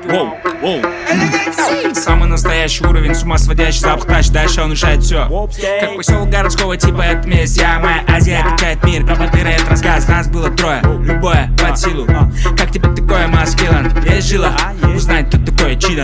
Воу, воу. Самый настоящий уровень, с ума сводящий запах тач. Дальше он решает все. Как поселок городского типа, это месть. Я, моя Азия, качает мир. Пропотыры, это рассказ, нас было трое. Любое под силу. Как тебе такое, маскилан? Есть жила? Узнать, кто такое чидо.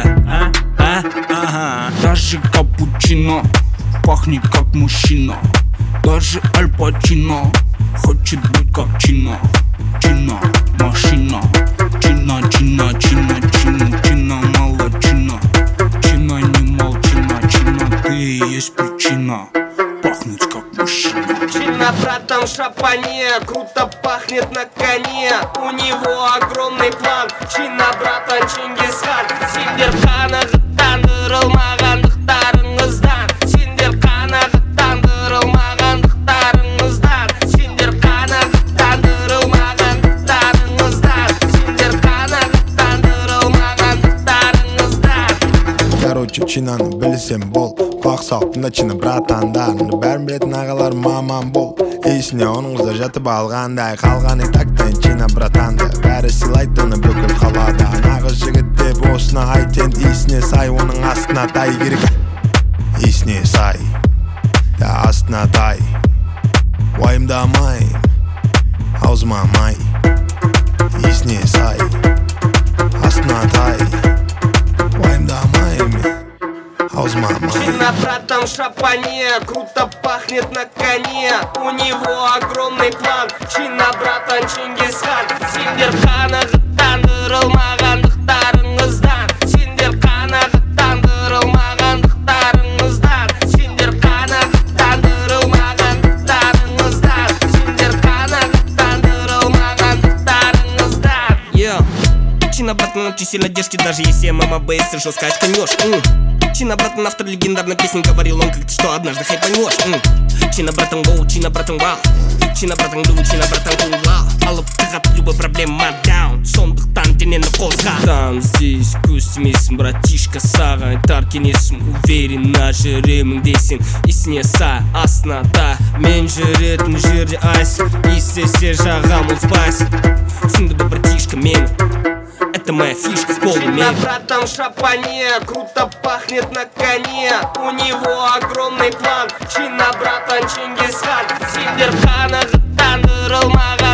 Даже капучино пахнет как мужчина. Даже Аль Пачино хочет быть как Чино. Чино, машина. Чина, чина, чина, чина, чина, молодчина. Чина, не молчина, чина, ты и есть причина пахнуть как мужчина. Чина, братан, в шапане, круто пахнет на коне. У него огромный план. Чина, братан, Чингисхан. Синдерхана жыттандырылмағандықтарыңыздан. Синдерхана жыттандырылмағандықтарыңыздан. Синдерхана жыттандырылмағандықтарыңыздан. Синдерхана жыттандырылмағандықтарыңыздан. Короче, чинаны білсем бол. Құлақ салыптың чина братандарыңды. Бәрін білетін ағалар маман бол. Есіне оның қызы жатып алғандай. Қалғаны тактен чина братанды. Бәрі сыйлайды оны бүкіл қалада. Нағыз жігіт деп осына айтен. Есіне сай, оның астына тай керек. Есіне сай, астына тай. Уайымдамайым, аузыма май. Есіне сай, астына тай. Уайымдамайым, аузыма май. Чина, братан, в шапане, круто пахнет на коне. У него огромный план. Чина, братан, Чингисхан. Синдерхана жыттандырылмағандықтарыңыздан. Синдерхана жыттандырылмағандықтарыңыздан. Синдерхана жыттандырылмағандықтарыңыздан. Синдерхана жыттандырылмағандықтарыңыздан. Чина, братан, очень сильно держки, даже если мама бейс жестко очканешь. Чина, братан, автор легендарной песни, говорил он как-то, что однажды хайпанешь. Чина, братан, воу, чина, братан, вау. Чина, братан, глю, чина, братан, кулау. Алып тығат любой проблема даун. Сондықтан денені қозға. Там здесь көз тимесін, братишка, саған айтар кеңесім. Уверенно жүремін десең, есіне сай, астына тай. Мен жүретін жерде айсың, естесе жағам ол спайсың. Түсінді бұл братишка мені, это моя фишка в полуме. Чина, братан, в шапане, круто пахнет на коне. У него огромный план. Чина, братан, Чингисхан. Синдерхана жыттандырылмаған